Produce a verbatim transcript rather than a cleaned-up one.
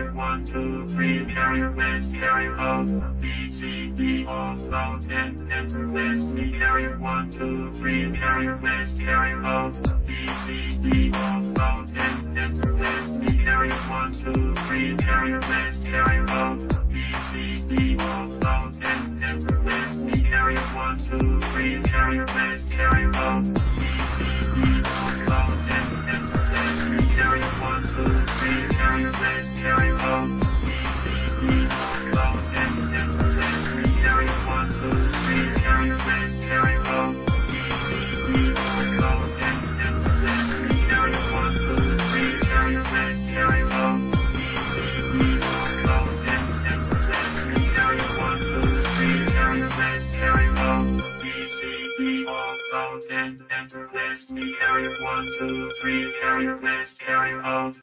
carrier one, two, three, carrier west, carrier out, B, C, D, offload, and enter west, B, carrier one, two, three, carrier west, carrier out, B, C, D, offload, and enter west, B, carrier one, two, three, carrier west, carrier out, B, C, D, offload, and enter west, B, carrier one, two, three, carrier west, carrier out, B, C, D, offload, and enter west, B, carrier one, two, three, carrier west, carrier out, B, C, D, offload, and enter west, B, carrier one, two, three, carrier west, carrier out, B, C, D, offload, and enter west, B, carrier one, two, three, carrier west, carrier out, B, C, D, offload, and enter west, B, carrier one, two, three, carrier west, carrier out, B, C, D, offload, and enter west, B, carrier one, two, three, carrier west, carrier out.